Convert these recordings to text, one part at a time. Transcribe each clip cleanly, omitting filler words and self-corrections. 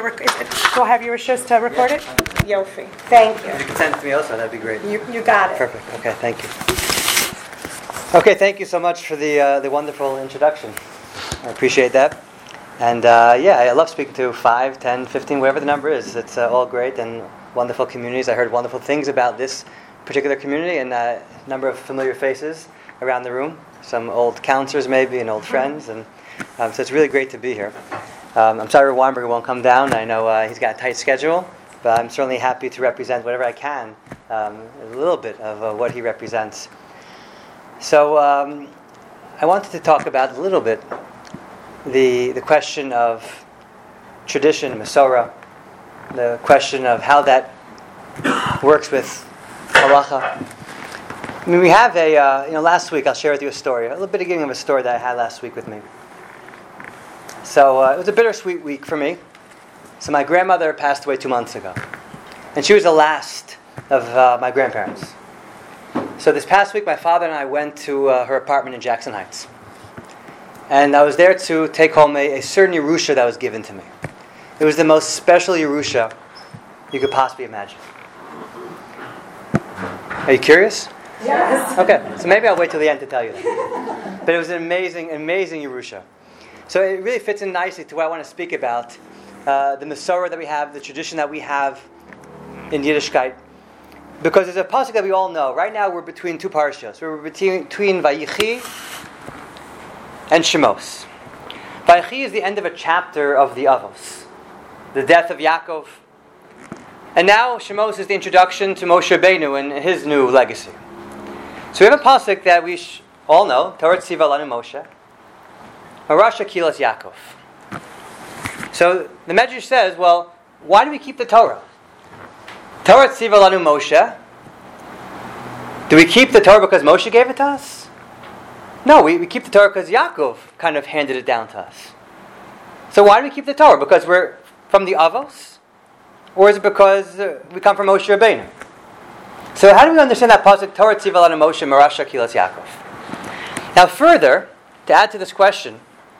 do I have your wishes to record it? Yofi. Thank you. If you can send it to me also, that'd be great. You got it. Perfect. Okay, thank you. Okay, thank you so much for the wonderful introduction. I appreciate that. And I love speaking to 5, 10, 15, whatever the number is. It's all great and wonderful communities. I heard wonderful things about this particular community and a number of familiar faces around the room. Some old counselors maybe and old friends. And so it's really great to be here. I'm sorry Weinberger won't come down. I know he's got a tight schedule, but I'm certainly happy to represent whatever I can, a little bit of what he represents. So I wanted to talk about a little bit the question of tradition, Masorah, the question of how that works with halacha. I mean, we have last week I'll share with you a story, a little beginning of a story that I had last week with me. So it was a bittersweet week for me. So my grandmother passed away 2 months ago, and she was the last of my grandparents. So this past week, my father and I went to her apartment in Jackson Heights. And I was there to take home a certain Yerusha that was given to me. It was the most special Yerusha you could possibly imagine. Are you curious? Yes. Okay, so maybe I'll wait till the end to tell you that. But it was an amazing, amazing Yerusha. So it really fits in nicely to what I want to speak about. The Masorah that we have, the tradition that we have in Yiddishkeit. Because there's a pasuk that we all know. Right now we're between two parashas. We're between Vayichi and Shemos. Vayichi is the end of a chapter of the Avos, the death of Yaakov. And now Shemos is the introduction to Moshe Rabbeinu and his new legacy. So we have a pasuk that we all know, Torah Tziva Lanu Moshe, Marasha Kilas Yaakov. So the Medrash says, well, why do we keep the Torah? Torah Tziva Lanu Moshe. Do we keep the Torah because Moshe gave it to us? No, we keep the Torah because Yaakov kind of handed it down to us. So why do we keep the Torah? Because we're from the Avos? Or is it because we come from Moshe Rabbeinu? So how do we understand that pasuk, Torah Tziva Lanu Moshe, Marasha Kilas Yaakov? Now further, to add to this question,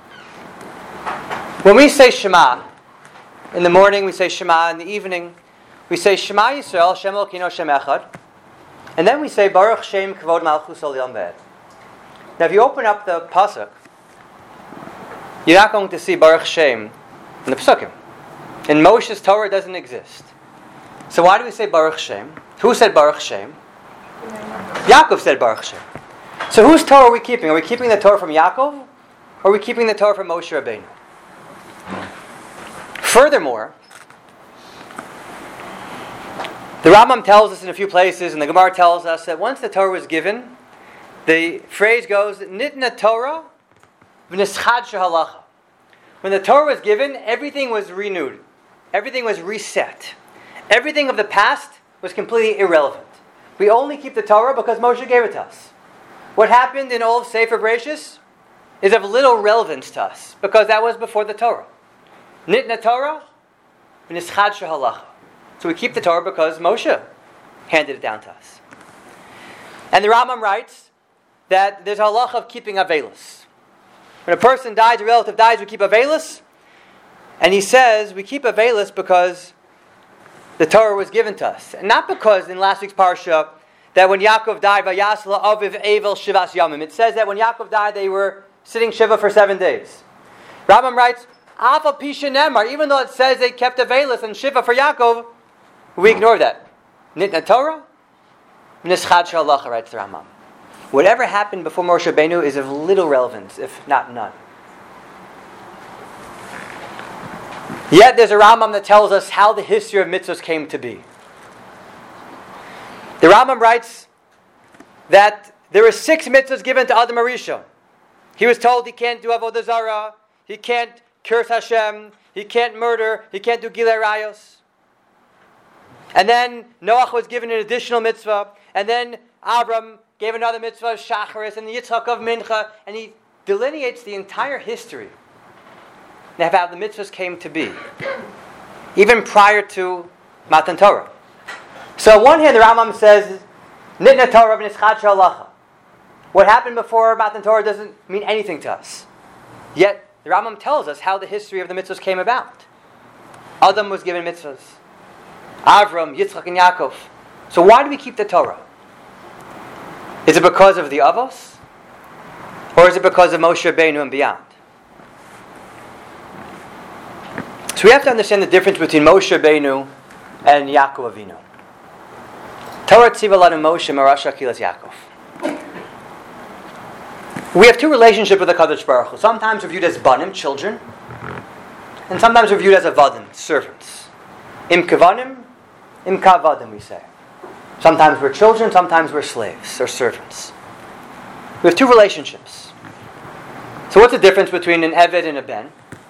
when we say Shema, in the morning we say Shema, in the evening we say Shema Yisrael, Shem Elokeinu Shem Echad, and then we say Baruch Shem Kavod Malchus Ol Yom Ve'ed. Now if you open up the pasuk, you're not going to see Baruch Shem in the pasukim. In Moshe's Torah it doesn't exist. So why do we say Baruch Shem? Who said Baruch Shem? Yaakov said Baruch Shem. So whose Torah are we keeping? Are we keeping the Torah from Yaakov? Or are we keeping the Torah from Moshe Rabbeinu? Furthermore, the Rambam tells us in a few places, and the Gemara tells us that once the Torah was given, the phrase goes, Nitna Torah v'nischad shehalacha. When the Torah was given, everything was renewed. Everything was reset. Everything of the past was completely irrelevant. We only keep the Torah because Moshe gave it to us. What happened in all of Sefer Bereshis is of little relevance to us, because that was before the Torah. Nitna Torah v'nischad shehalacha. So we keep the Torah because Moshe handed it down to us. And the Rambam writes that there's a halacha of keeping Avelis. When a person dies, a relative dies, we keep Avelis. And he says we keep Avelis because the Torah was given to us. And not because in last week's parsha that when Yaakov died, Vayasla Aviv Evel Shivas Yamim. It says that when Yaakov died, they were sitting Shiva for 7 days. Rambam writes, Afa Pisha Nemar, even though it says they kept Avelis and Shiva for Yaakov, we ignore that. Nitna Torah, Nischad Shalacha, writes the Rambam. Whatever happened before Moshe Rabbeinu is of little relevance, if not none. Yet there's a Rambam that tells us how the history of mitzvahs came to be. The Rambam writes that there were 6 mitzvahs given to Adam HaRishon. He was told he can't do Avodah Zarah, he can't curse Hashem, he can't murder, he can't do Gilei Rayos. And then Noach was given an additional mitzvah, and then Abram gave another mitzvah of Shacharis, and the Yitzchak of Mincha, and he delineates the entire history of how the mitzvahs came to be, even prior to Matan Torah. So on one hand, the Rambam says, Nitna Torah v'nischad shehalacha. What happened before Matan Torah doesn't mean anything to us. Yet, the Rambam tells us how the history of the mitzvahs came about. Adam was given mitzvahs. Avram, Yitzchak, and Yaakov. So why do we keep the Torah? Is it because of the Avos? Or is it because of Moshe Rabbeinu and beyond? So we have to understand the difference between Moshe Rabbeinu and Yaakov Avinu. Torah tziva lanu Moshe marasha kilas Yaakov. We have two relationships with the Kadosh Baruch Hu. Sometimes we're viewed as banim, children, and sometimes we're viewed as avadim, servants. Im kavanim, im kavadim, we say. Sometimes we're children, sometimes we're slaves or servants. We have two relationships. So what's the difference between an Eved and a Ben?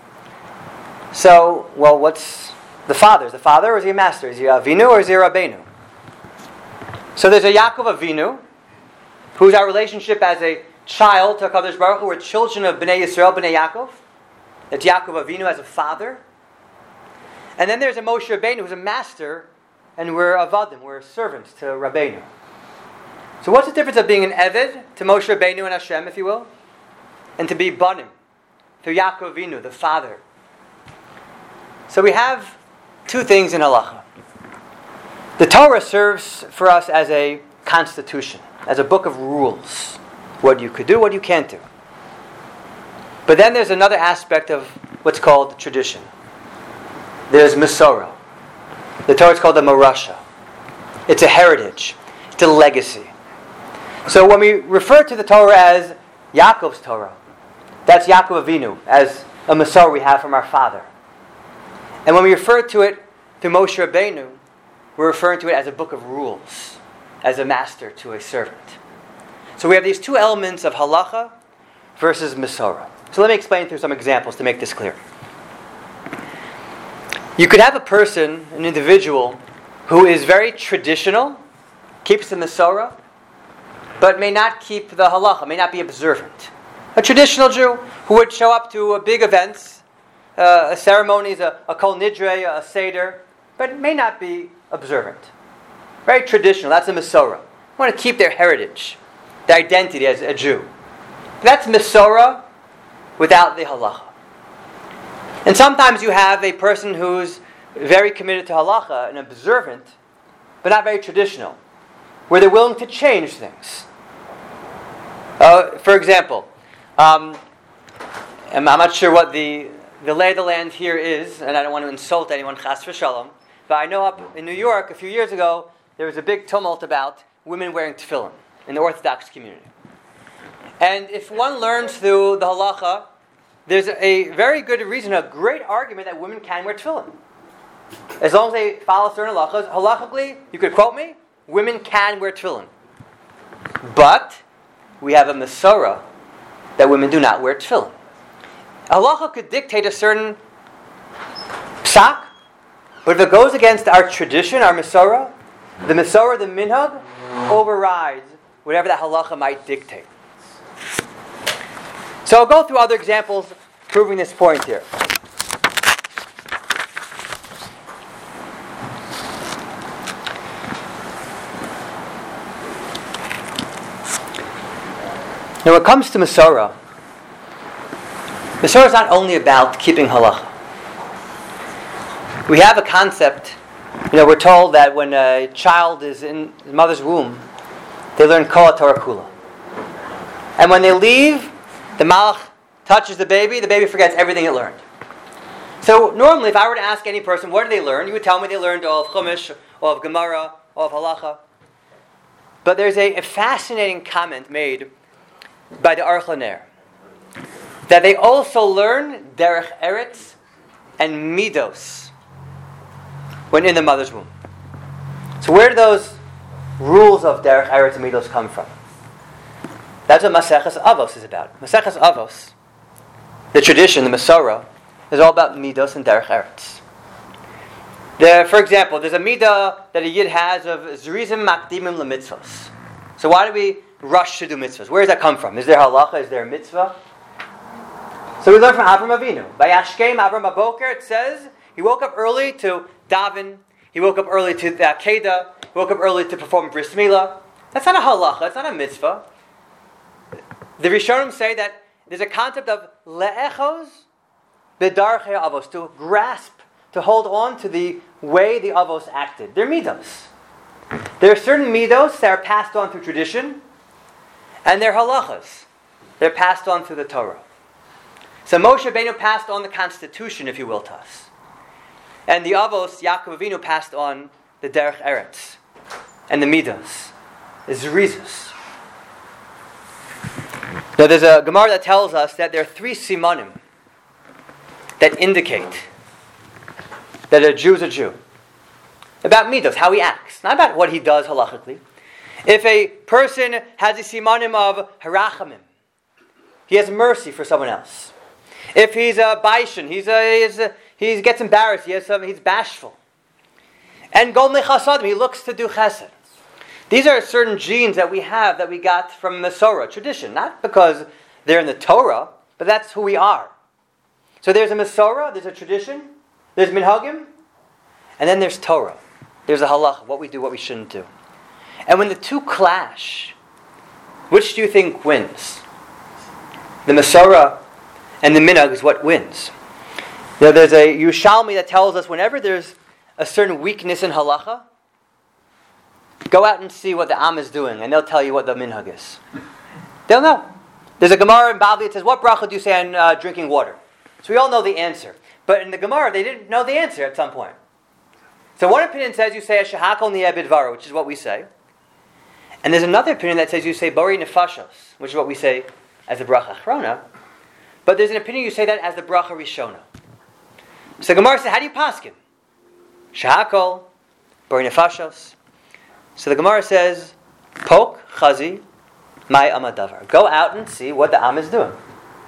So, well, what's the father? Is the father or is he a master? Is he a Avinu or is he a Rabbeinu? So there's a Yaakov Avinu, who's our relationship as a child to HaKadosh Baruch Hu. We're children of Bnei Yisrael, Bnei Yaakov. That's Yaakov Avinu as a father. And then there's a Moshe Rabbeinu who's a master, and we're Avadim, we're servants to Rabbeinu. So what's the difference of being an Eved to Moshe Rabbeinu and Hashem, if you will? And to be Banim, to Yaakov Avinu, the father. So we have two things in halacha. The Torah serves for us as a constitution, as a book of rules. What you could do, what you can't do. But then there's another aspect of what's called tradition. There's Masorah. The Torah is called the Morasha. It's a heritage. It's a legacy. So when we refer to the Torah as Yaakov's Torah, that's Yaakov Avinu, as a Masorah we have from our father. And when we refer to it through Moshe Rabbeinu, we're referring to it as a book of rules, as a master to a servant. So we have these two elements of halacha versus Masorah. So let me explain through some examples to make this clear. You could have a person, an individual, who is very traditional, keeps the Masorah, but may not keep the halacha, may not be observant. A traditional Jew who would show up to big events, ceremonies, a kol nidre, a seder, but may not be observant. Very traditional, that's a Masorah. They want to keep their heritage, their identity as a Jew. That's Masorah without the halacha. And sometimes you have a person who's very committed to halacha and observant, but not very traditional, where they're willing to change things. For example, I'm not sure what the lay of the land here is, and I don't want to insult anyone, chas v'shalom, but I know up in New York a few years ago, there was a big tumult about women wearing tefillin in the Orthodox community. And if one learns through the halacha, there's a very good reason, a great argument that women can wear tefillin. As long as they follow certain halachas, halachically, you could quote me, women can wear tefillin. But we have a Masorah that women do not wear tefillin. Halacha could dictate a certain psak, but if it goes against our tradition, our Masorah, the minhag, overrides whatever that halacha might dictate. So I'll go through other examples proving this point here. Now when it comes to Masorah is not only about keeping halacha. We have a concept, we're told that when a child is in his mother's womb, they learn Kol Torah Kula. And when they leave, the malach touches the baby forgets everything it learned. So normally, if I were to ask any person, what did they learn? You would tell me they learned all of Chumash, all of Gemara, all of Halacha. But there's a fascinating comment made by the Aruch LaNer, that they also learn Derech Eretz and Midos when in the mother's womb. So where do those rules of Derech Eretz and Midos come from? That's what Maseches Avos is about. Maseches Avos, the tradition, the Masorah, is all about Midos and Derech Eretz. For example, there's a midah that a yid has of Zrizim Makdimim LeMitzvos. So why do we rush to do mitzvahs? Where does that come from? Is there halacha? Is there a mitzvah? So we learn from Avram Avinu. By Yashkem Avram Aboker, it says he woke up early to daven. He woke up early to the Akedah. He woke up early to perform bris milah. That's not a halacha. It's not a mitzvah. The Rishonim say that there's a concept of le'echos b'darchei avos, to grasp, to hold on to the way the avos acted. They're midos. There are certain midos that are passed on through tradition, and they're halachas. They're passed on through the Torah. So Moshe Rabbeinu passed on the constitution, if you will, to us. And the avos, Yaakov Avinu, passed on the derech eretz and the midos, the zerizus. Now there's a Gemara that tells us that there are 3 simanim that indicate that a Jew is a Jew. About midos, how he acts, not about what he does halachically. If a person has a simanim of harachamim, he has mercy for someone else. If he's a baishan, he gets embarrassed, he's bashful. And golmei chasadim, he looks to do chesed. These are certain genes that we have that we got from Masorah, tradition, not because they're in the Torah, but that's who we are. So there's a Masorah, there's a tradition, there's minhagim, and then there's Torah. There's a halach, what we do, what we shouldn't do. And when the two clash, which do you think wins? The Masorah and the minhag is what wins. Now there's a Yushalmi that tells us whenever there's a certain weakness in halacha, go out and see what the Am is doing, and they'll tell you what the minhag is. They'll know. There's a Gemara in Bavli that says, what bracha do you say on drinking water? So we all know the answer. But in the Gemara, they didn't know the answer at some point. So one opinion says you say a shahakol niyeh bidvaro, which is what we say. And there's another opinion that says you say bori nefashos, which is what we say as the bracha achrona. But there's an opinion you say that as the bracha rishona. So Gemara says, how do you paskin? Shahakol, bori nefashos. So the Gemara says, Pok, Chazi, Mai Amadavar. Go out and see what the Am is doing.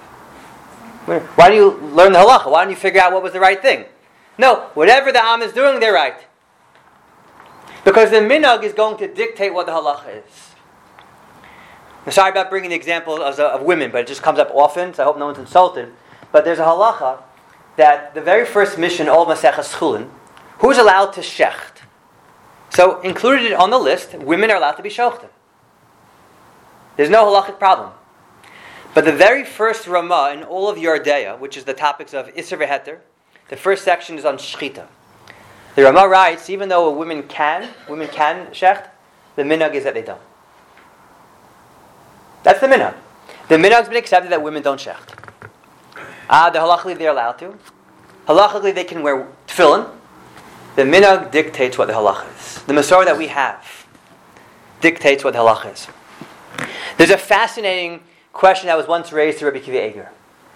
Why do you learn the halacha? Why don't you figure out what was the right thing? No, whatever the Am is doing, they're right. Because the minhag is going to dictate what the halacha is. I'm sorry about bringing the example of women, but it just comes up often, so I hope no one's insulted. But there's a halacha that the very first mission, Ol Maseches Chulin, who's allowed to shecht? So, included on the list, women are allowed to be shochtim. There's no halachic problem. But the very first Ramah in all of Yordeya, which is the topics of Isser v'Heter, the first section is on Shechita. The Ramah writes, even though women can shecht, the minhag is that they don't. That's the minhag. The minhag's been accepted that women don't shecht. The halachically they're allowed to. Halachically they can wear tefillin. The minhag dictates what the halach is. The Masorah that we have dictates what the halach is. There's a fascinating question that was once raised to Rabbi Akiva Eiger.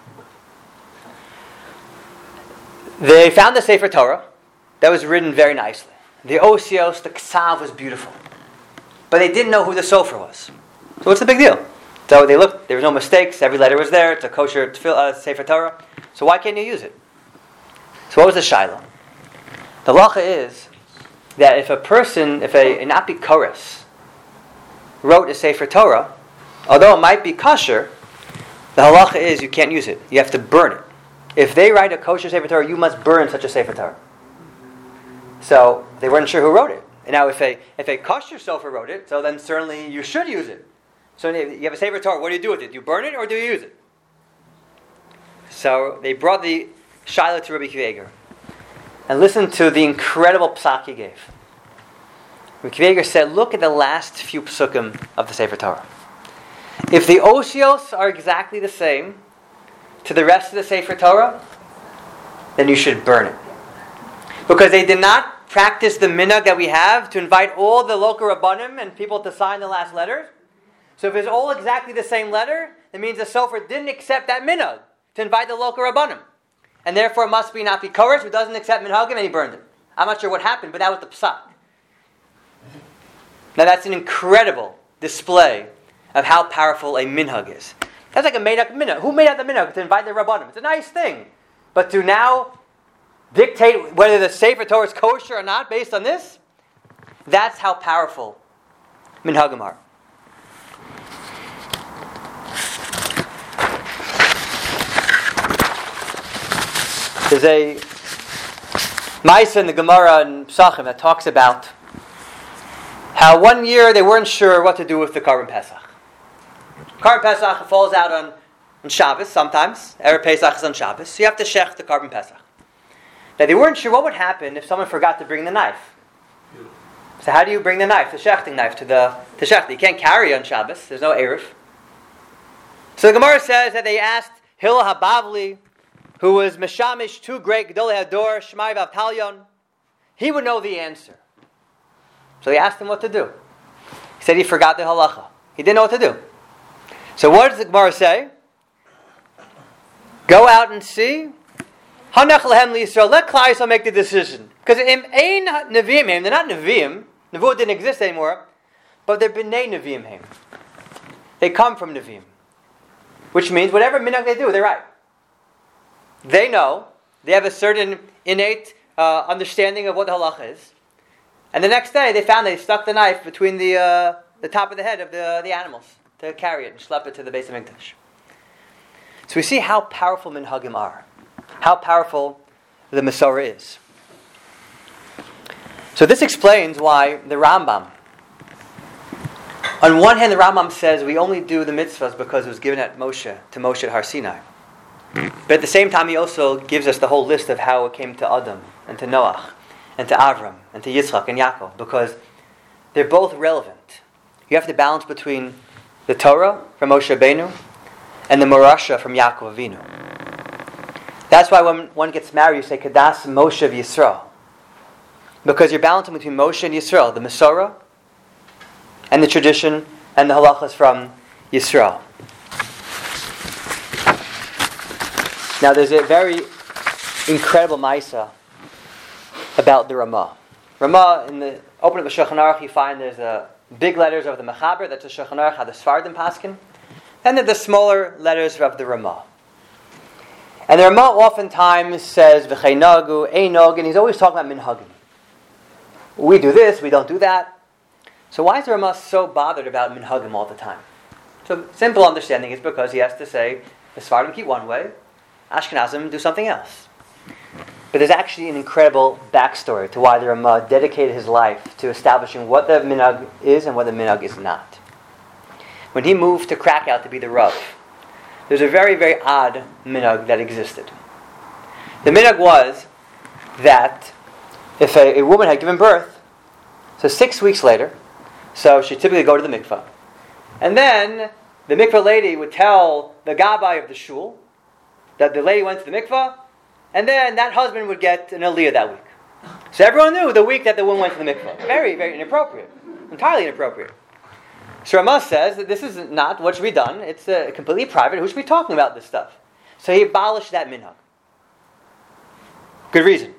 They found the Sefer Torah that was written very nicely. The osios, the ksav was beautiful. But they didn't know who the sofer was. So what's the big deal? So they looked, there was no mistakes, every letter was there, it's a kosher Sefer Torah. So why can't you use it? So what was the shaila? The halacha is that if a apikoros wrote a Sefer Torah, although it might be kosher, the halacha is you can't use it. You have to burn it. If they write a kosher Sefer Torah, you must burn such a Sefer Torah. So they weren't sure who wrote it. And now if a kosher sofer wrote it, so then certainly you should use it. So you have a Sefer Torah, what do you do with it? Do you burn it or do you use it? So they brought the shaila to Rabbi Akiva Eiger. And listen to the incredible psak he gave. Rabbi Akiva Eiger said, look at the last few psukim of the Sefer Torah. If the osios are exactly the same to the rest of the Sefer Torah, then you should burn it. Because they did not practice the minhag that we have to invite all the local rabbanim and people to sign the last letters. So if it's all exactly the same letter, that means the sofer didn't accept that minhag to invite the local rabbanim. And therefore it must be not be koresh, who doesn't accept minhagim, and he burned it. I'm not sure what happened, but that was the psak. Now that's an incredible display of how powerful a minhag is. That's like a made-up minhag. Who made up the minhag to invite the rabbanim? It's a nice thing. But to now dictate whether the Sefer Torah is kosher or not based on this, that's how powerful minhagim are. There's a Maisa in the Gemara in Psachim that talks about how one year they weren't sure what to do with the Karban Pesach. Karban Pesach falls out on Shabbos sometimes. Erev Pesach is on Shabbos. So you have to shech the Karban Pesach. that they weren't sure what would happen if someone forgot to bring the knife. So how do you bring the knife, the shechting knife, to shechting? You can't carry on Shabbos. There's no Eruv. So the Gemara says that they asked Hillel HaBavli, who was Meshamish, two great Gedolei Hador, Shmai Vavtalyon. He would know the answer. So they asked him what to do. He said he forgot the halacha. He didn't know what to do. So what does the Gemara say? Go out and see. Hanach lehem liYisrael. Let Klal Yisrael make the decision. Because im ein neviim heim. They're not neviim. Nevuah didn't exist anymore. But they're b'nei neviim heim. They come from neviim. Which means whatever minhag they do, they're right. They know. They have a certain innate understanding of what the halacha is. And the next day, they stuck the knife between the top of the head of the animals to carry it and schlep it to the Beis Hamikdash. So we see how powerful minhagim are, how powerful the Masorah is. So this explains why the Rambam, on one hand, the Rambam says we only do the mitzvahs because it was given to Moshe at Har Sinai. But at the same time, he also gives us the whole list of how it came to Adam and to Noach and to Avram and to Yitzchak and Yaakov, because they're both relevant. You have to balance between the Torah from Moshe Rabbeinu and the Morasha from Yaakov Avinu. That's why when one gets married, you say Kadas Moshe v'Yisrael, because you're balancing between Moshe and Yisrael, the Masorah and the tradition and the halachas from Yisrael. Now there's a very incredible Maisa about the Ramah. Ramah, in the opening of the Shulchan Aruch, you find there's big letters of the Mechaber, that's the Shulchan Aruch, how the Sfardim paskin, and then the smaller letters of the Ramah. And the Ramah oftentimes says V'chei nagu, einog, and he's always talking about minhagim. We do this, we don't do that. So why is the Ramah so bothered about minhagim all the time? So simple understanding is because he has to say the Sfardim keep one way, Ashkenazim do something else. But there's actually an incredible backstory to why the Ramah dedicated his life to establishing what the minhag is and what the minhag is not. When he moved to Krakow to be the Rav, there's a very, very odd minhag that existed. The minhag was that if a woman had given birth, so 6 weeks later, so she'd typically go to the mikvah, and then the mikvah lady would tell the gabbai of the shul that the lady went to the mikvah, and then that husband would get an aliyah that week. So everyone knew the week that the woman went to the mikvah. Very, very inappropriate. Entirely inappropriate. So Ramah says that this is not what should be done. It's completely private. Who should be talking about this stuff? So he abolished that minhag. Good reason.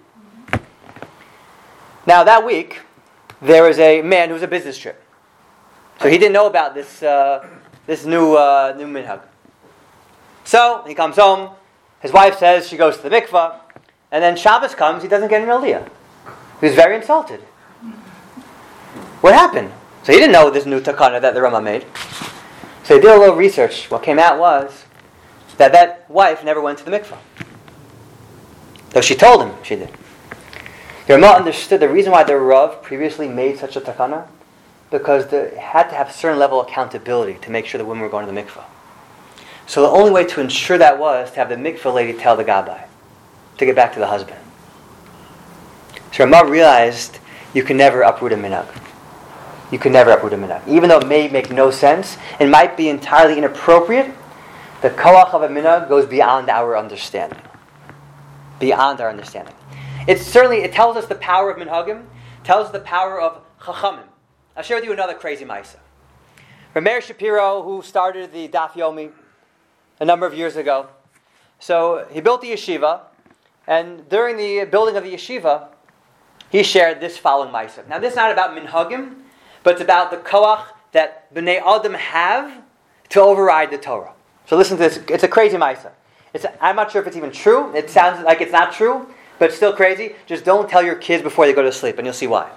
Now that week, there was a man who was a business trip. So he didn't know about this new minhag. So he comes home. His wife says she goes to the mikvah, and then Shabbos comes, he doesn't get an aliyah. He was very insulted. What happened? So he didn't know this new takana that the Ramah made. So he did a little research. What came out was that wife never went to the mikvah. Though she told him she did. The Ramah understood the reason why the Rav previously made such a takana, because they had to have a certain level of accountability to make sure the women were going to the mikvah. So the only way to ensure that was to have the mikvah lady tell the gabbai to get back to the husband. So Ramah realized you can never uproot a minhag. You can never uproot a minhag. Even though it may make no sense, it might be entirely inappropriate, the koach of a minhag goes beyond our understanding. Beyond our understanding. It tells us the power of minhagim, tells us the power of chachamim. I'll share with you another crazy maisa. Rameir Shapiro, who started the Daf Yomi a number of years ago, so he built the yeshiva, and during the building of the yeshiva, he shared this following maisa. Now this is not about minhagim, but it's about the koach that Bnei Adam have to override the Torah. So listen to this. It's a crazy maisa. I'm not sure if it's even true. It sounds like it's not true, but it's still crazy. Just don't tell your kids before they go to sleep, and you'll see why.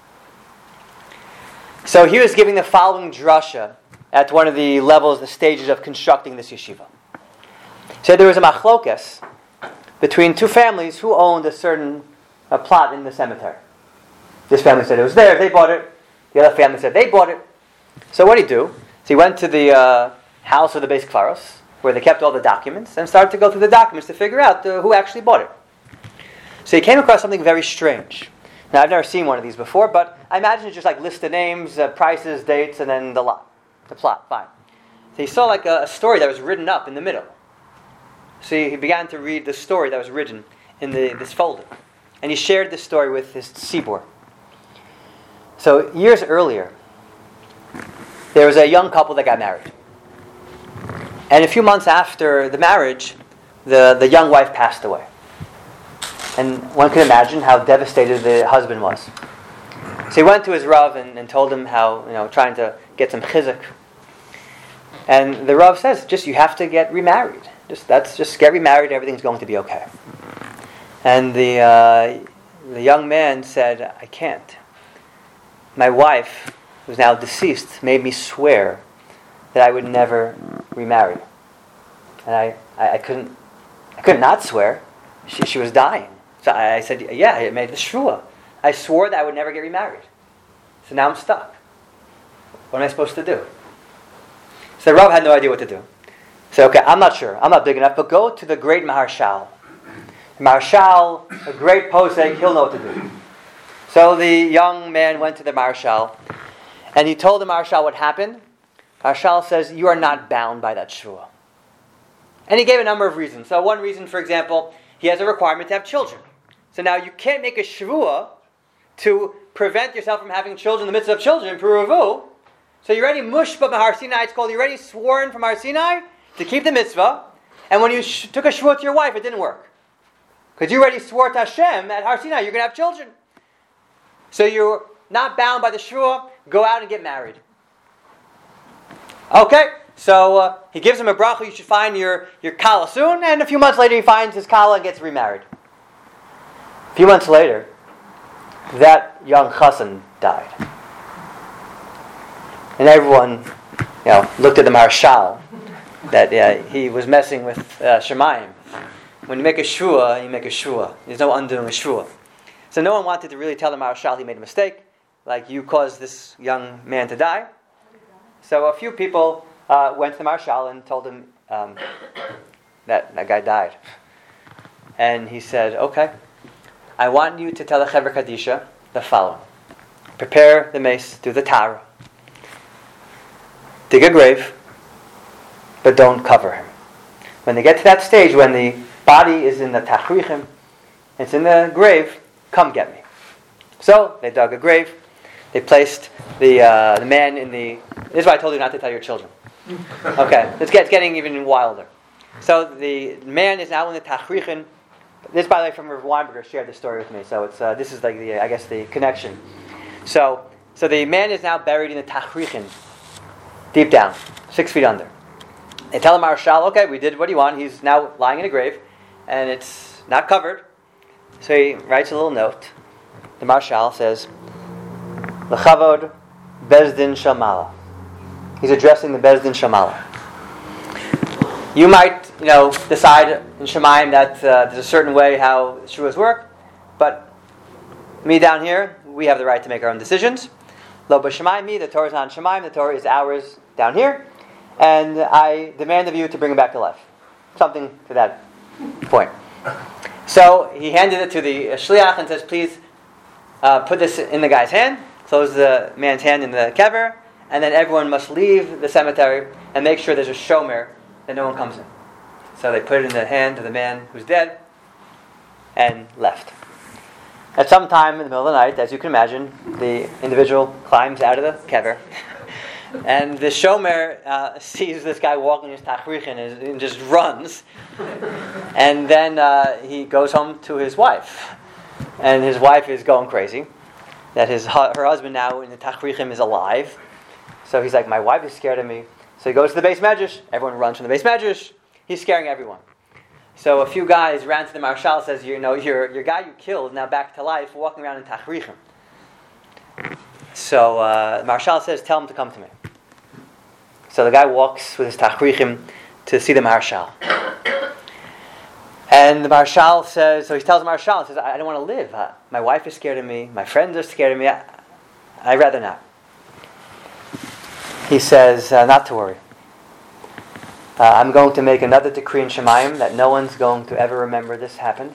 So he was giving the following drasha at one of the levels, the stages of constructing this yeshiva. So there was a machlokas between two families who owned a certain plot in the cemetery. This family said it was theirs, they bought it. The other family said they bought it. So what did he do? So he went to the house of the Beis Kvaros, where they kept all the documents, and started to go through the documents to figure out who actually bought it. So he came across something very strange. Now, I've never seen one of these before, but I imagine it's just like list of names, prices, dates, and then the plot. Fine. So he saw like a story that was written up in the middle. So he began to read the story that was written in this folder. And he shared this story with his tzibur. So years earlier, there was a young couple that got married. And a few months after the marriage, the young wife passed away. And one can imagine how devastated the husband was. So he went to his Rav and told him how, trying to get some chizuk. And the Rav says, you have to get remarried. Just get remarried, everything's going to be okay. And the young man said, I can't. My wife, who's now deceased, made me swear that I would never remarry. And I couldn't not swear. She was dying. So I said, yeah, I made the shvua. I swore that I would never get remarried. So now I'm stuck. What am I supposed to do? So the Rav had no idea what to do. So, okay, I'm not sure. I'm not big enough, but go to the great Maharshal. Maharshal, a great posek, he'll know what to do. So the young man went to the Maharshal, and he told the Maharshal what happened. Maharshal says, you are not bound by that shvua. And he gave a number of reasons. So one reason, for example, he has a requirement to have children. So now you can't make a shvua to prevent yourself from having children in the midst of children, Puruvu. So you're already mushba Har Sinai, it's called, you're already sworn from Har Sinai to keep the mitzvah. And when you took a shvua to your wife, it didn't work. Because you already swore to Hashem at Har Sinai, you're going to have children. So you're not bound by the shvua, go out and get married. Okay, so he gives him a bracha, you should find your kala soon, and a few months later he finds his kala and gets remarried. A few months later, that young chassan died. And everyone, looked at the Maharshal, that he was messing with Shemayim. When you make a shvua, you make a shvua. There's no undoing a shvua. So no one wanted to really tell the Maharshal he made a mistake, like you caused this young man to die. So a few people went to the Maharshal and told him that guy died. And he said, okay, I want you to tell the Chevra Kadisha the following. Prepare the mace, do the Tara. Dig a grave, but don't cover him. When they get to that stage, when the body is in the Tachrichim, it's in the grave, come get me. So they dug a grave. They placed the man in the... This is why I told you not to tell your children. Okay, it's getting even wilder. So the man is now in the Tachrichim. This, by the way, from Rav Weinberger shared this story with me. So it's this is like the connection. So the man is now buried in the Tachrichim, deep down, 6 feet under. They tell the Maharshal, okay, we did what you want. He's now lying in a grave, and it's not covered. So he writes a little note. The Maharshal says, L'chavod Bezdin Shamala. He's addressing the Bezdin Shamala. You might, decide in Shemayim that there's a certain way how shuas work, but me down here, we have the right to make our own decisions. Lo b'Shemayim me, the Torah is not in Shemayim, the Torah is ours down here, and I demand of you to bring him back to life. Something to that point. So he handed it to the shliach and says, please put this in the guy's hand, close the man's hand in the kever, and then everyone must leave the cemetery and make sure there's a shomer that no one comes in. So they put it in the hand of the man who's dead and left. At some time in the middle of the night, as you can imagine, the individual climbs out of the kever, and the shomer sees this guy walking his tachrichin and just runs. And then he goes home to his wife. And his wife is going crazy that her husband now in the tachrichim is alive. So he's like, my wife is scared of me. So he goes to the Beis Medrash. Everyone runs from the Beis Medrash. He's scaring everyone. So a few guys ran to the Maharshal and says, your guy you killed now back to life, walking around in tachrichim. So Maharshal says, tell him to come to me. So the guy walks with his tachrichim to see the Maharshal. And the Maharshal says, so he tells the Maharshal, says, I don't want to live. My wife is scared of me. My friends are scared of me. I'd rather not. He says, not to worry. I'm going to make another decree in Shemayim that no one's going to ever remember this happened.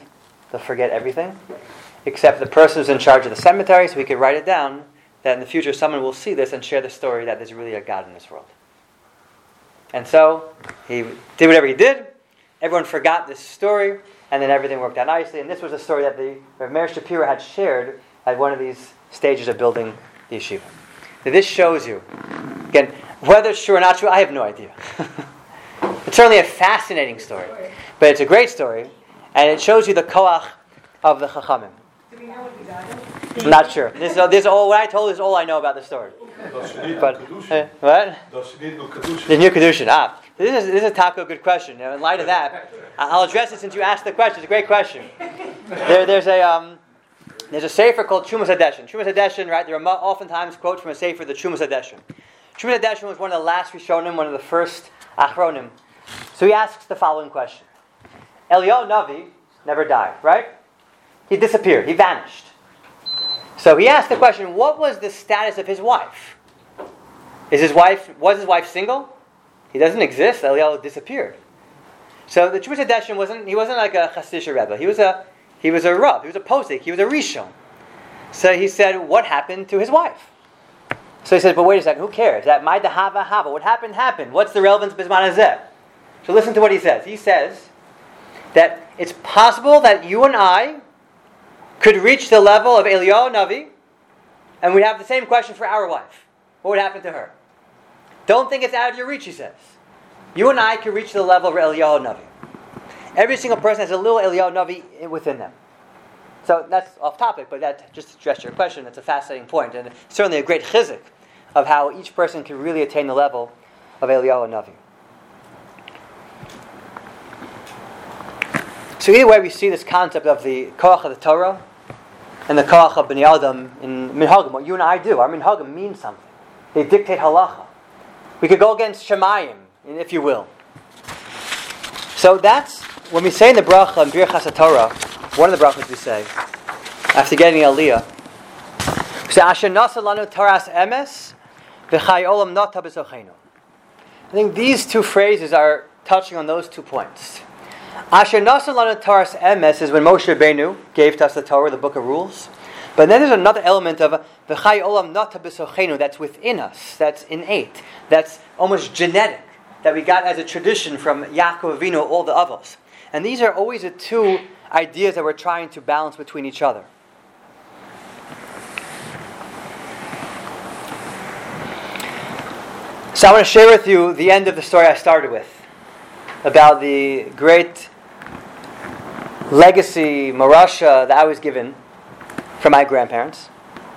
they'll forget everything, except the person who's in charge of the cemetery, so he could write it down, that in the future someone will see this and share the story that there's really a God in this world. And so he did whatever he did. Everyone forgot this story, and then everything worked out nicely. And this was a story that Rav Meir Shapiro had shared at one of these stages of building the yeshiva. Now this shows you, again, whether it's true or not true, I have no idea. It's certainly a fascinating story, but it's a great story, and it shows you the koach of the Chachamim. Do we know what he died? I'm not sure. This is all. What I told is all I know about the story. But what? The new kedushin. This is a taco good question. Now, in light of that, I'll address it since you asked the question. It's a great question. There's a sefer called Trumas Hadeshin. Trumas Hadeshin, right? There are oftentimes quotes from a sefer, the Trumas Hadeshin. Trumas Hadeshin was one of the last Rishonim, one of the first Achronim. So he asks the following question: Eliyahu Navi never died, right? He disappeared. He vanished. So he asked the question, what was the status of his wife? Was his wife single? He doesn't exist. Eliyahu disappeared. So the Trumas Hadeshin wasn't like a Hasidic Rebbe. He was a Rav. He was a posek. He was a Rishon. So he said, what happened to his wife? So he said, but wait a second, who cares? That my dahava hava. What happened. What's the relevance of Bisman Hazeh? So listen to what he says. He says that it's possible that you and I could reach the level of Eliyahu Navi, and we'd have the same question for our wife. What would happen to her? Don't think it's out of your reach, he says. You and I could reach the level of Eliyahu Navi. Every single person has a little Eliyahu Navi within them. So that's off topic, but that just to address your question, that's a fascinating point, and certainly a great chizuk of how each person can really attain the level of Eliyahu Navi. So either way, we see this concept of the koach of the Torah and the koach of Bnei Adam in minhagim. What you and I do, our minhagim mean something. They dictate halacha. We could go against Shemayim, if you will. So that's when we say in the bracha in Birchas HaTorah, one of the brachas we say after getting Aliyah, we say Asher nasa lanu Toras emes v'chai olam nata b'sochenu. I think these two phrases are touching on those 2 points. Asher nasa lanu Toras emes is when Moshe Rabbeinu gave to us the Torah, the book of rules. But then there's another element of v'chai olam nata b'sochenu that's within us, that's innate, that's almost genetic, that we got as a tradition from Yaakov Avinu, all the avos. And these are always the two ideas that we're trying to balance between each other. So I want to share with you the end of the story I started with, about the great legacy, marasha, that I was given from my grandparents.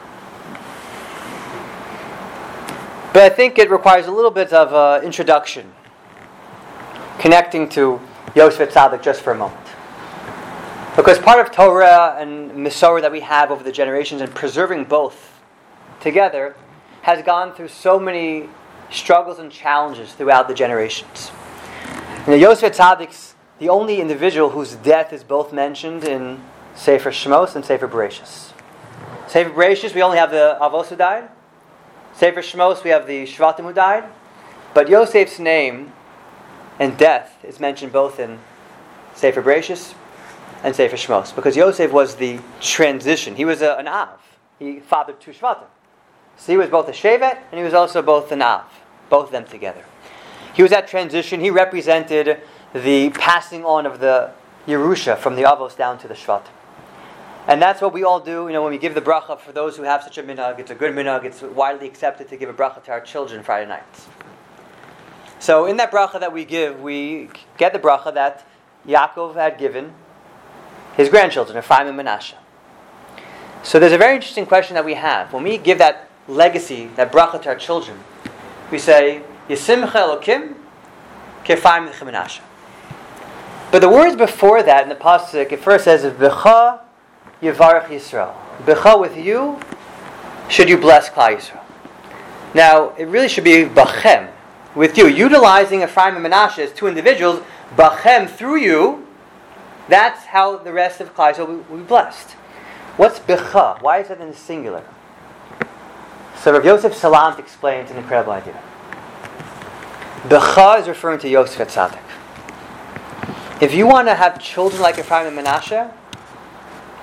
But I think it requires a little bit of introduction, connecting to Yosef Tzadik just for a moment. Because part of Torah and Misorah that we have over the generations and preserving both together has gone through so many struggles and challenges throughout the generations. And Yosef Tzadik's the only individual whose death is both mentioned in Sefer Shmos and Sefer Bereshis. Sefer Bereshis, we only have the Avos who died. Sefer Shmos, we have the Shvatim who died. But Yosef's name and death is mentioned both in Sefer Bereshis and Sefer Shmos, because Yosef was the transition. He was an Av. He fathered 2 Shvatim. So he was both a Shevet and he was also both an Av. Both of them together. He was that transition. He represented the passing on of the Yerusha from the Avos down to the Shvatim. And that's what we all do, when we give the bracha for those who have such a minhag. It's a good minhag. It's widely accepted to give a bracha to our children Friday nights. So in that bracha that we give, we get the bracha that Yaakov had given his grandchildren, Ephraim and Manasseh. So there's a very interesting question that we have. When we give that legacy, that bracha to our children, we say, Yisimcha Elokim K'Ephraim v'Manasseh. But the words before that in the pasuk, it first says, V'cha Yevarach Yisrael. B'cha, with you, should you bless Klal Yisrael. Now, it really should be B'chem, with you. Utilizing Ephraim and Manasseh as 2 individuals, B'chem, through you, that's how the rest of Klal Yisrael will be blessed. What's B'cha? Why is that in the singular? So Rav Yosef Salant explains an incredible idea. B'cha is referring to Yosef Tzadik. If you want to have children like Ephraim and Manasseh,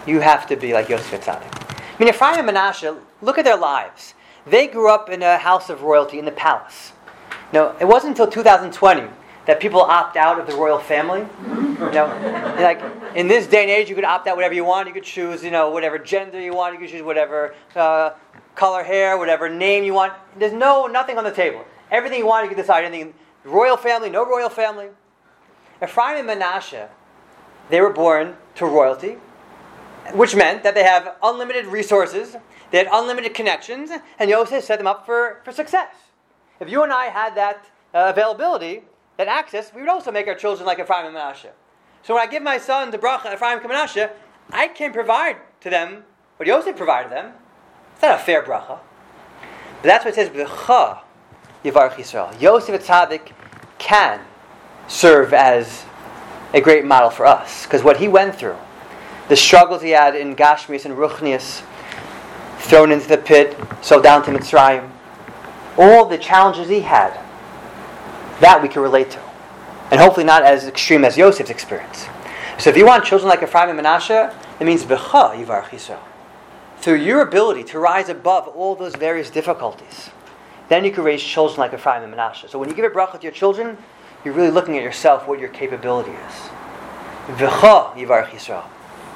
you have to be like Yosef Tzaddik. I mean, Ephraim and Menashe, look at their lives. They grew up in a house of royalty in the palace. Now, it wasn't until 2020 that people opt out of the royal family. Like in this day and age, you could opt out whatever you want. You could choose, whatever gender you want. You could choose whatever color hair, whatever name you want. There's nothing on the table. Everything you want, you can decide. Anything, royal family, no royal family. Ephraim and Menashe, they were born to royalty, which meant that they have unlimited resources, they had unlimited connections, and Yosef set them up for success. If you and I had that availability, that access, we would also make our children like Ephraim and Menashe. So when I give my son to bracha, Ephraim and Menashe, I can provide to them what Yosef provided them. It's not a fair bracha. But that's what it says, B'cha Yivarech Yisrael. Yosef Tzaddik can serve as a great model for us. Because what he went through, the struggles he had in Gashmius and Ruchnius, thrown into the pit, sold down to Mitzrayim, all the challenges he had, that we can relate to. And hopefully not as extreme as Yosef's experience. So if you want children like Ephraim and Menashe, it means B'cha Yivarech Yisrael. Through your ability to rise above all those various difficulties, then you can raise children like Ephraim and Menashe. So when you give a bracha to your children, you're really looking at yourself, what your capability is. V'cha Yivarech Yisrael.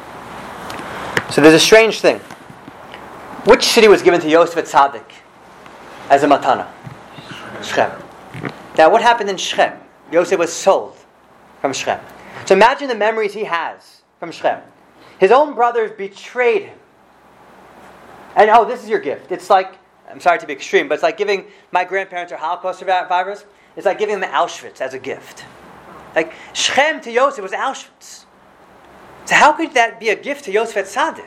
So there's a strange thing. Which city was given to Yosef Tzaddik as a matana? Shechem. Now what happened in Shechem? Yosef was sold from Shechem. So imagine the memories he has from Shechem. His own brothers betrayed him. And this is your gift. It's like, I'm sorry to be extreme, but it's like giving my grandparents are Holocaust survivors. It's like giving them Auschwitz as a gift. Like Shechem to Yosef was Auschwitz. So how could that be a gift to Yosef Tzaddik?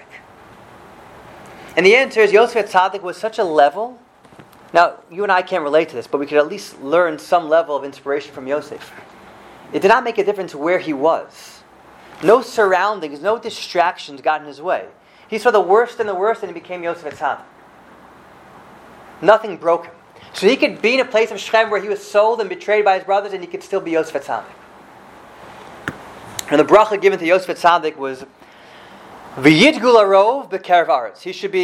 And the answer is Yosef Tzaddik was such a level. Now, you and I can't relate to this, but we could at least learn some level of inspiration from Yosef. It did not make a difference where he was. No surroundings, no distractions got in his way. He saw the worst and he became Yosef Tzaddik. Nothing broke him. So he could be in a place of Shechem where he was sold and betrayed by his brothers, and he could still be Yosef Tzaddik. And the bracha given to Yosef Tzaddik was V'yidgul arov b'kerev aretz.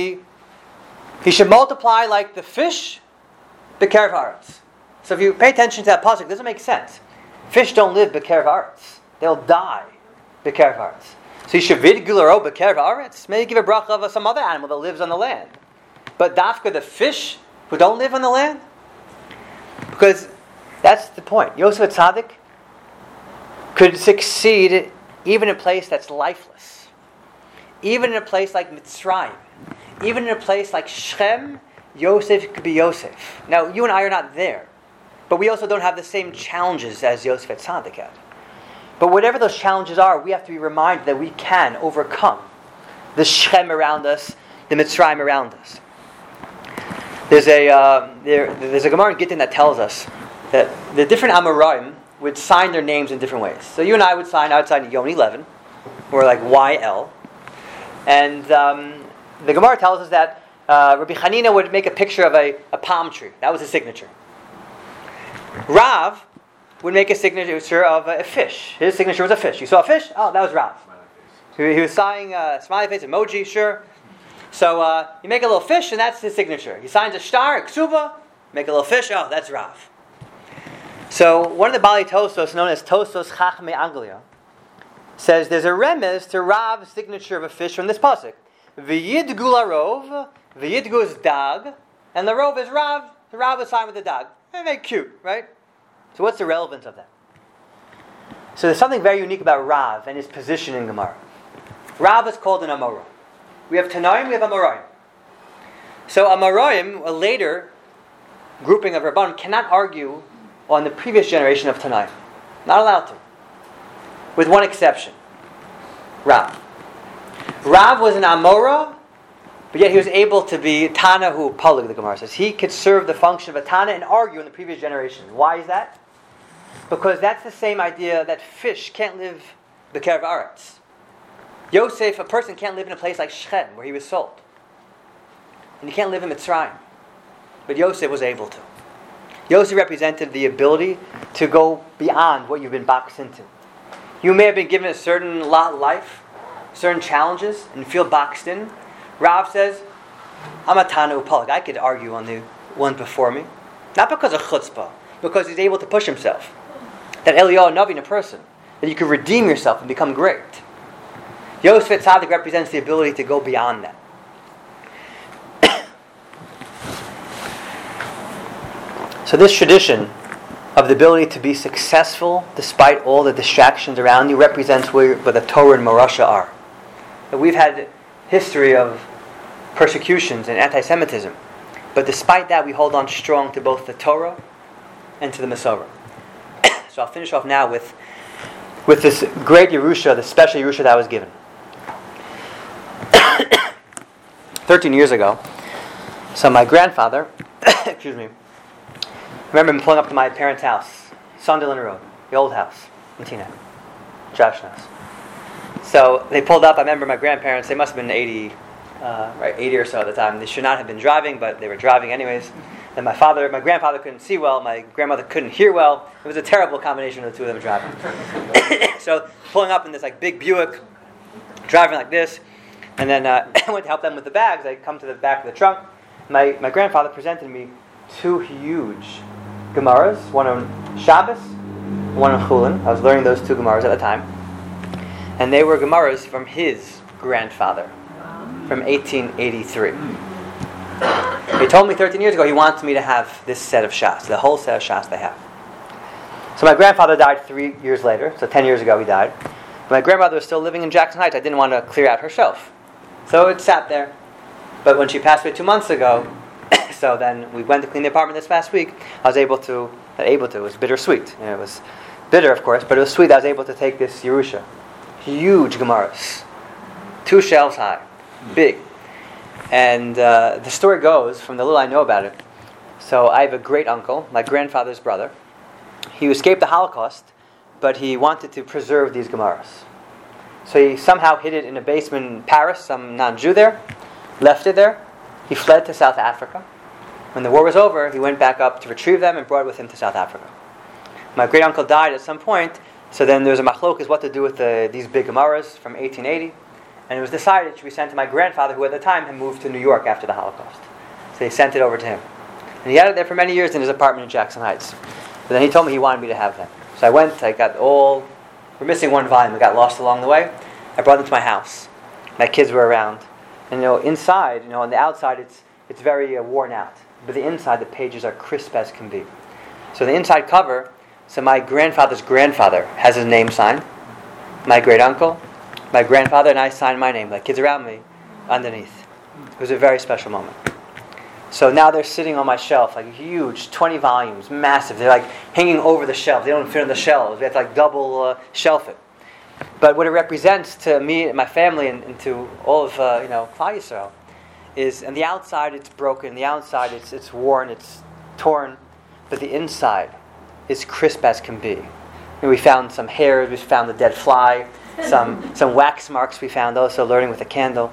He should multiply like the fish b'kerev aretz. So if you pay attention to that pasuk, it doesn't make sense. Fish don't live b'kerev aretz. They'll die b'kerev aretz. So you should v'yidgul arov b'kerev aretz. Maybe give a bracha of some other animal that lives on the land. But dafka the fish who don't live on the land? Because that's the point. Yosef Tzaddik could succeed even in a place that's lifeless. Even in a place like Mitzrayim. Even in a place like Shechem, Yosef could be Yosef. Now, you and I are not there. But we also don't have the same challenges as Yosef Tzaddik had. But whatever those challenges are, we have to be reminded that we can overcome the Shechem around us, the Mitzrayim around us. There's a Gemara in Gittin that tells us that the different Amoraim would sign their names in different ways. So you and I would sign Yoni Levin, or like YL. And the Gemara tells us that Rabbi Hanina would make a picture of a palm tree. That was his signature. Rav would make a signature of a fish. His signature was a fish. You saw a fish? Oh, that was Rav. He was signing a smiley face emoji, sure. So you make a little fish, and that's his signature. He signs a star, a ksuba, make a little fish, oh, that's Rav. So one of the Bali Tosos, known as Tosos Chachmei Anglia, says there's a remez to Rav's signature of a fish from this pasuk. V'yidgu larov, v'yidgu is dag, and the rov is Rav. The Rav is signed with the dag. Very cute, right? So what's the relevance of that? So there's something very unique about Rav and his position in Gemara. Rav is called an Amora. We have Tanaim, we have Amoraim. So Amoraim, a later grouping of Rabbanim, cannot argue on the previous generation of Tanaim. Not allowed to. With one exception. Rav. Rav was an Amora, but yet he was able to be Tana hu Palig, the Gemara says. He could serve the function of a Tana and argue in the previous generation. Why is that? Because that's the same idea that fish can't live b'kerev aretz. Yosef, a person can't live in a place like Shechem, where he was sold. And he can't live in Mitzrayim. But Yosef was able to. Yosef represented the ability to go beyond what you've been boxed into. You may have been given a certain lot in life, certain challenges and feel boxed in, Rav says, I'm a Tana Upalag. I could argue on the ones before me. Not because of chutzpah, because he's able to push himself. That Eliyahu Navi in a person, that you can redeem yourself and become great. Yosef Tzaddik represents the ability to go beyond that. So this tradition of the ability to be successful despite all the distractions around you represents where the Torah and Morasha are. That we've had history of persecutions and anti-Semitism, but despite that we hold on strong to both the Torah and to the Masorah. So I'll finish off now with this great Yerusha, the special Yerusha that I was given. 13 years ago, so my grandfather, excuse me, I remember him pulling up to my parents' house, Sunderland Road, the old house in Teaneck, Josh's house. So they pulled up. I remember my grandparents, they must have been 80 or so at the time. They should not have been driving, but they were driving anyways. And my grandfather couldn't see well, my grandmother couldn't hear well. It was a terrible combination of the two of them driving. So pulling up in this big Buick, driving like this, and then I went to help them with the bags. I come to the back of the trunk. My grandfather presented me two huge Gemaras, one on Shabbos, one on Chulin. I was learning those two Gemaras at the time. And they were Gemaras from his grandfather, from 1883. He told me 13 years ago he wants me to have this set of Shas, the whole set of Shas they have. So my grandfather died 3 years later, so 10 years ago he died. My grandmother was still living in Jackson Heights. I didn't want to clear out her shelf. So it sat there. But when she passed away 2 months ago, so then we went to clean the apartment this past week. I was able to, it was bittersweet. It was bitter, of course, but it was sweet. I was able to take this Yerusha. Huge Gemaras. 2 shelves high. Big. And the story goes, from the little I know about it, so I have a great uncle, my grandfather's brother. He escaped the Holocaust, but he wanted to preserve these Gemaras. So he somehow hid it in a basement in Paris, some non-Jew there, left it there. He fled to South Africa. When the war was over, he went back up to retrieve them and brought it with him to South Africa. My great uncle died at some point, so then there was a machlokas what to do with these big Gemaras from 1880. And it was decided it should be sent to my grandfather, who at the time had moved to New York after the Holocaust. So they sent it over to him. And he had it there for many years in his apartment in Jackson Heights. But then he told me he wanted me to have them. So I went, we're missing one volume, it got lost along the way. I brought them to my house. My kids were around. And inside, on the outside it's very worn out. But the inside, the pages are crisp as can be. So the inside cover, so my grandfather's grandfather has his name signed. My great uncle, my grandfather, and I signed my name, like kids around me, underneath. It was a very special moment. So now they're sitting on my shelf, huge, 20 volumes, massive. They're hanging over the shelf. They don't fit on the shelves. We have to double shelf it. But what it represents to me and my family and to all of Klal Yisrael is, on the outside it's broken, the outside it's worn, it's torn, but the inside is crisp as can be. And we found some hairs, we found a dead fly, some wax marks we found also learning with a candle.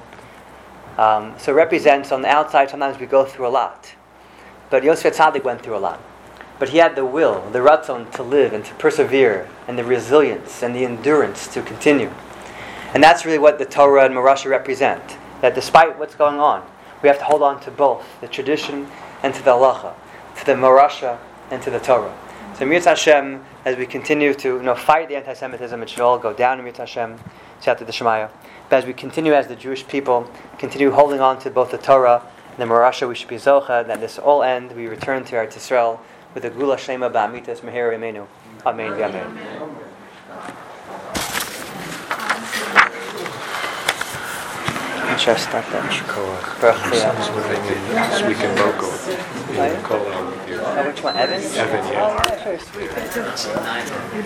So it represents, on the outside, sometimes we go through a lot. But Yosef Tzaddik went through a lot. But he had the will, the ratzon to live and to persevere, and the resilience and the endurance to continue. And that's really what the Torah and Morasha represent. That despite what's going on, we have to hold on to both, the tradition and to the halacha, to the Morasha and to the Torah. So Mirz Hashem, as we continue to fight the anti-Semitism, it should all go down in Mirz Hashem, Siyata D'Shemaya. But as we continue as the Jewish people, continue holding on to both the Torah and the Morasha, we should be zocha, that this all end, we return to Eretz Yisrael with the Gula Shlema Ba'amitas Meher Yemenu. Amen. Amen. Should I start that? Sweet and local. Which one? Evan? Evan, yeah. Oh, yeah, very sweet.